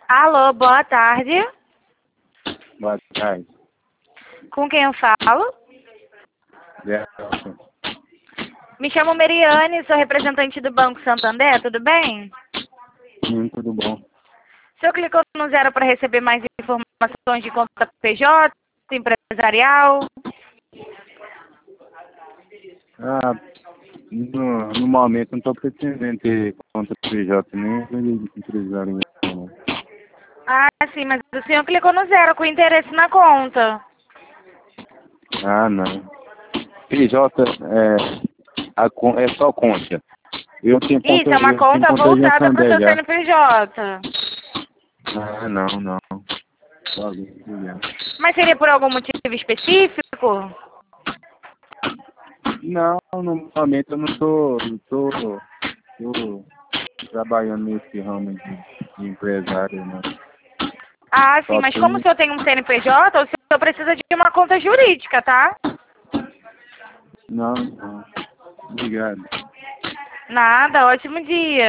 Alô, boa tarde. Boa tarde. Com quem eu falo? Gerson. Me chamo Meriane, sou representante do Banco Santander, tudo bem? Sim, tudo bom. O senhor clicou no 0 para receber mais informações de conta PJ, empresarial? No momento não estou pretendendo ter conta PJ nem empresário. Não. Ah, sim, mas o senhor clicou no 0 com interesse na conta. Não. PJ é só conta. Eu tenho conta, Isso, é uma eu tenho conta conta de voltada para o Santander seu já. CNPJ. Não. Só ali, já. Mas seria por algum motivo específico? Não, no momento eu não tô trabalhando nesse ramo de empresário, não. Ah, sim, Só mas como o tenho. senhor tem um CNPJ, o senhor precisa de uma conta jurídica, tá? Não. Obrigado. Nada, ótimo dia.